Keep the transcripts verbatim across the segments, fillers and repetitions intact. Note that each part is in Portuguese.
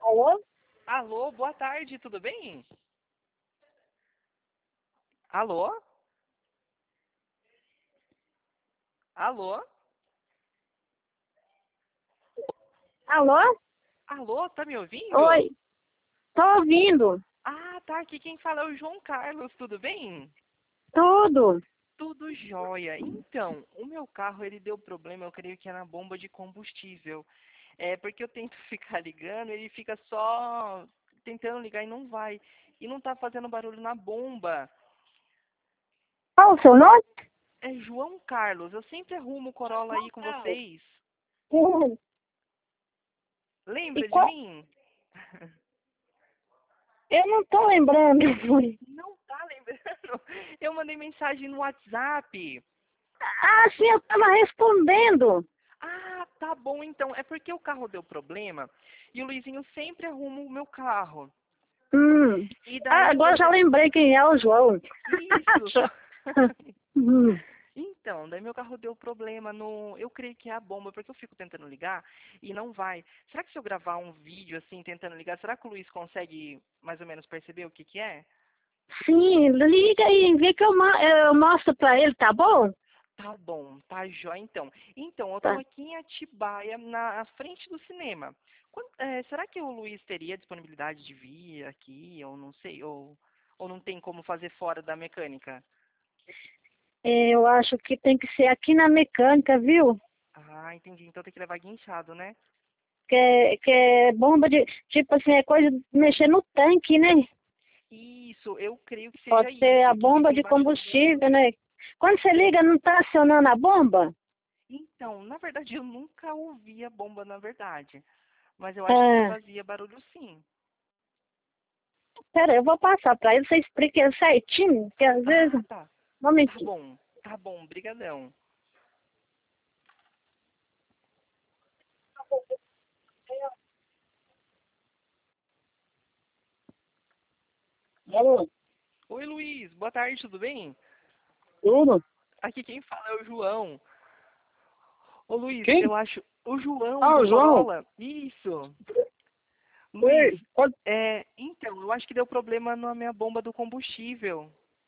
Alô? Alô, boa tarde, tudo bem? Alô? Alô? Alô? Alô, tá me ouvindo? Oi, tô ouvindo. Ah, tá, aqui quem fala é o João Carlos, tudo bem? Tudo. Tudo jóia. Então, o meu carro, ele deu problema, eu creio que é na bomba de combustível. É porque eu tento ficar ligando, ele fica só tentando ligar e não vai. E não tá fazendo barulho na bomba. Qual o seu nome? É João Carlos, eu sempre arrumo o Corolla aí com vocês. Hum. E Lembra de qual... mim? Eu não tô lembrando. Não tá lembrando? Eu mandei mensagem no WhatsApp. Ah, sim, eu tava respondendo. Ah, tá bom então. É porque o carro deu problema e o Luizinho sempre arruma o meu carro. Hum. E Ah, daí agora eu já te... lembrei quem é o João. Isso. Hum. Então, daí meu carro deu problema no... Eu creio que é a bomba, porque eu fico tentando ligar e não vai. Será que se eu gravar um vídeo assim, tentando ligar, será que o Luiz consegue mais ou menos perceber o que que é? Sim, liga aí, vê que eu, mo- eu mostro pra ele, tá bom? Tá bom, tá jóia então. Então, eu tô Tá. aqui em Atibaia, na frente do cinema. Quan- eh, será que o Luiz teria disponibilidade de vir aqui, ou não sei, ou, ou não tem como fazer fora da mecânica? É, eu acho que tem que ser aqui na mecânica, viu? Ah, entendi. Então tem que levar guinchado, né? Que é, que é bomba de... Tipo assim, é coisa de mexer no tanque, né? Isso, eu creio que seja Pode ser a isso, que bomba fica de embaixo do banco. combustível, né? Quando você liga, não está acionando a bomba? Então, na verdade, eu nunca ouvi a bomba, na verdade. Mas eu acho que Ah, fazia barulho sim. pera, eu vou passar para ele, você explica ele certinho, porque às vezes... Ah, tá. Um Tá momentinho. bom, tá bom, brigadão. Alô, Oi, Luiz, boa tarde, tudo bem? tudo? Aqui quem fala é o João. Ô Luiz, Quem? eu acho. O João Ah, do o João? Corolla. Isso. Luiz, Ei, pode... é. Então, eu acho que deu problema na minha bomba do combustível.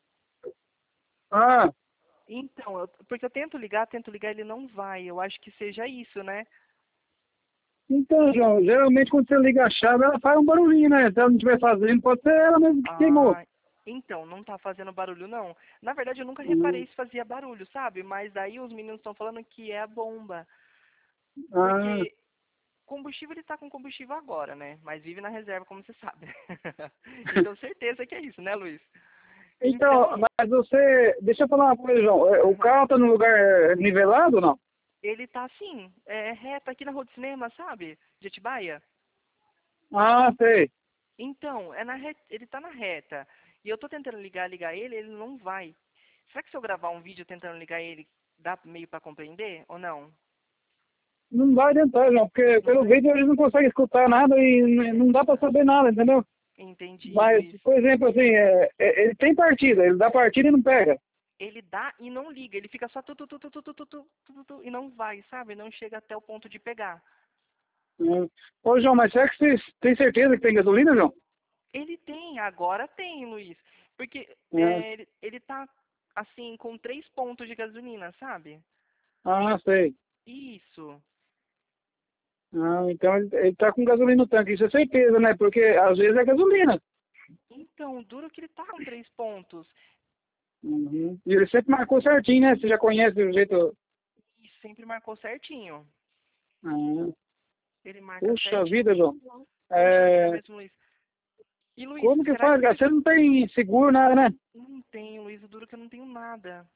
Ah, Então, eu- porque eu tento ligar, tento ligar, ele não vai. Eu acho que seja isso, né? então, João, geralmente quando você liga a chave, ela faz um barulhinho, né? Se ela não estiver fazendo, pode ser ela mesmo que queimou. Ah, então, não tá fazendo barulho, não. Na verdade, eu nunca reparei Hum. se fazia barulho, sabe? Mas daí os meninos estão falando que é a bomba. Ah, Porque combustível ele tá com combustível agora, né? Mas vive na reserva, como você sabe. Então, certeza que é isso, né, Luiz? então, Então, mas você... Deixa eu falar uma coisa, João. É, o aham, carro tá no lugar nivelado ou não? ele tá assim, é, reto aqui na rua de cinema, sabe? De Atibaia. Ah, sei. Então, é na re... ele tá na reta. E eu tô tentando ligar, ligar ele, ele não vai. Será que se eu gravar um vídeo tentando ligar ele, dá meio pra compreender ou não? Não vai adiantar, João, porque Não pelo vai. vídeo eles não conseguem escutar nada e n- não dá para saber nada, entendeu? Entendi, Mas, Luiz. por exemplo, assim, é, é- ele tem partida, ele dá partida e não pega. Ele dá e não liga, ele fica só tu, tu, tu, tu, tu, tu, tu, tu, tu, tu, e não vai, sabe? Não chega até o ponto de pegar. Hum. Ô, João, mas será que você tem certeza que tem gasolina, João? Ele tem, agora tem, Luiz. Porque É. é, ele, ele tá, assim, com três pontos de gasolina, sabe? Ah, sei. Isso. Ah, então ele, ele tá com gasolina no tanque, isso é certeza, né? Porque às vezes é gasolina. Então, duro que ele tá com três pontos. Uhum. E ele sempre marcou certinho, né? Você já conhece o jeito. E sempre marcou certinho. Ah, Ele marca puxa certinho. vida, João. Puxa vida É, mesmo, Luiz. E, Luiz, como que será faz? que... Você não tem seguro, nada, né? Não tenho, Luiz, o duro que eu não tenho nada.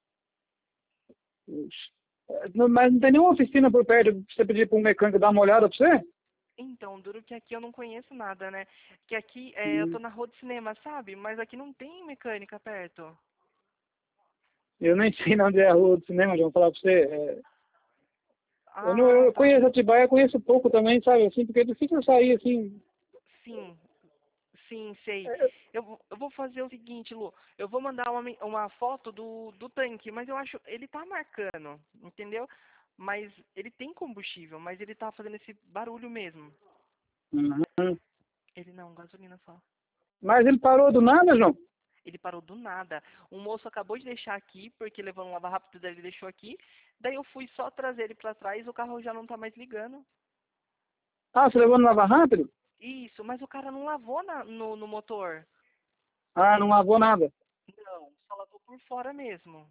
Puxa. É, não- mas não tem nenhuma oficina por perto pra você pedir para um mecânico dar uma olhada pra você? Então, duro que aqui eu não conheço nada, né? Que aqui é, eu tô Hum. na rua de cinema, sabe? Mas aqui não tem mecânica perto. Eu nem sei onde é a rua do cinema, já vou falar pra você. É, eu, não, Ah, eu tá. conheço Atibaia, eu conheço pouco também, sabe? Assim, porque é difícil sair assim. Sim, sim, sei. Eu, vou- eu vou fazer o seguinte, Lu. Eu vou mandar uma, men- uma foto do, do tanque, mas eu acho... Ele tá marcando, entendeu? Mas ele tem combustível, mas ele tá fazendo esse barulho mesmo. Uhum. Ele não, gasolina só. Mas ele parou do nada, João? Ele parou do nada. Um moço acabou de deixar aqui, porque levou um lava-rápido, daí ele deixou aqui. Daí eu fui só trazer ele pra trás, o carro já não tá mais ligando. Ah, você levou no Lava Rápido? Isso, mas o cara não lavou na- no, no motor. Ah, não lavou nada. Não, só lavou por fora mesmo.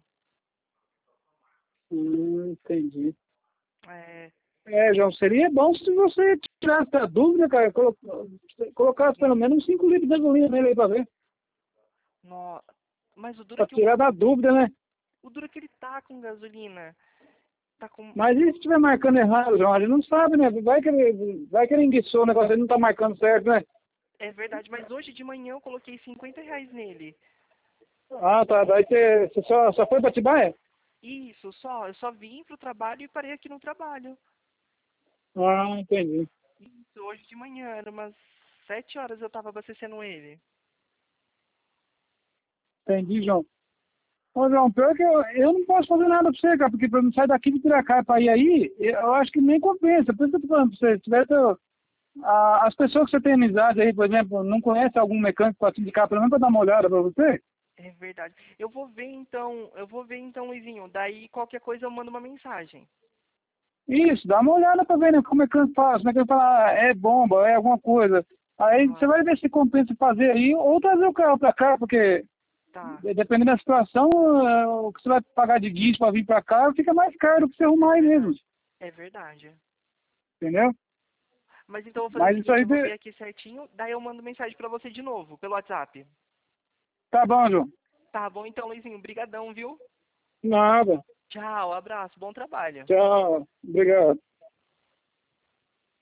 Hum, entendi. É, É, João, seria bom se você tirasse a dúvida, cara, colo- colocasse pelo menos cinco litros de gasolina nele aí pra ver. no... Mas o duro é Pra que o, tirar da dúvida, né? o duro é que ele tá com gasolina. Tá com. Mas e se estiver marcando errado, João? A gente não sabe, né? Vai que ele, vai que ele enguiçou o negócio, ele não tá marcando certo, né? É verdade, mas hoje de manhã eu coloquei cinquenta reais nele. Ah, tá. Daí você, você só, só foi pra Atibaia? Isso, só. Eu só vim pro trabalho e parei aqui no trabalho. Ah, entendi. Isso, hoje de manhã, era umas sete horas eu tava abastecendo ele. Entendi, João. Ô, João, pior que eu, eu não posso fazer nada pra você, cara, porque pra não sair daqui de Piracá pra ir aí, eu acho que nem compensa. Por isso que eu tô falando pra você, se tivesse, a, as pessoas que você tem amizade aí, por exemplo, não conhece algum mecânico pra te indicar, pelo menos pra dar uma olhada pra você? É verdade. Eu vou ver então, eu vou ver então, Luizinho. Daí qualquer coisa eu mando uma mensagem. Isso, dá uma olhada pra ver, né, como é que ele faz, como é que ele fala, ah, é bomba, é alguma coisa. Aí você Ah, vai ver se compensa fazer aí, ou trazer o carro pra cá, porque tá. dependendo da situação, eh, o que você vai pagar de guicho pra vir pra cá, fica mais caro do que você É arrumar aí mesmo, verdade. É verdade. entendeu? Mas então eu vou fazer o Mas isso seguinte, aí, eu vou ver de- aqui certinho, daí eu mando mensagem pra você de novo, pelo WhatsApp. tá bom, João. Tá bom então, Luizinho. Brigadão, viu? Nada. Tchau, abraço, bom trabalho. Tchau. Obrigado.